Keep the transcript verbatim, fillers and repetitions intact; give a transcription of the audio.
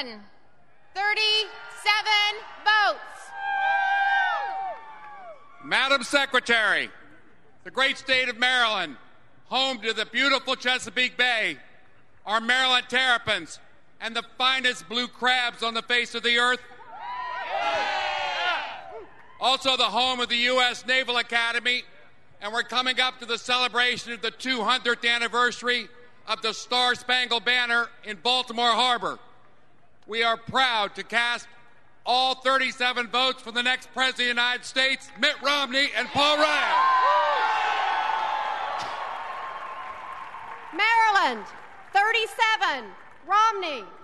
Maryland, thirty-seven votes. Madam Secretary, the great state of Maryland, home to the beautiful Chesapeake Bay, our Maryland terrapins, and the finest blue crabs on the face of the earth. Also the home of the U S Naval Academy, and we're coming up to the celebration of the two hundredth anniversary of the Star-Spangled Banner in Baltimore Harbor. We are proud to cast all thirty-seven votes for the next President of the United States, Mitt Romney and Paul Ryan. Maryland, thirty-seven, Romney.